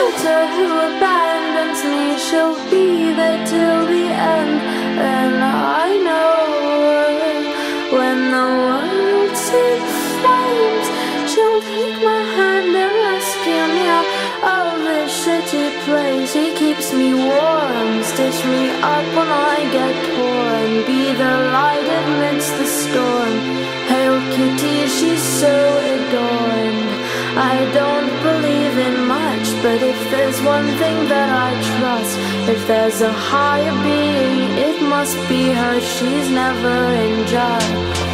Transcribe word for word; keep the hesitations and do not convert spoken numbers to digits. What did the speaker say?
shelter who abandons me. She'll be there till the end. And I know when the world's in flames, she'll take my hand and rescue me out of this shitty place. He keeps me warm, stitch me up when I get torn, be the light amidst the storm. Hail Kitty, she's so adorned. I don't believe in much, but if there's one thing that I trust, if there's a higher being, it must be her. She's never in judge.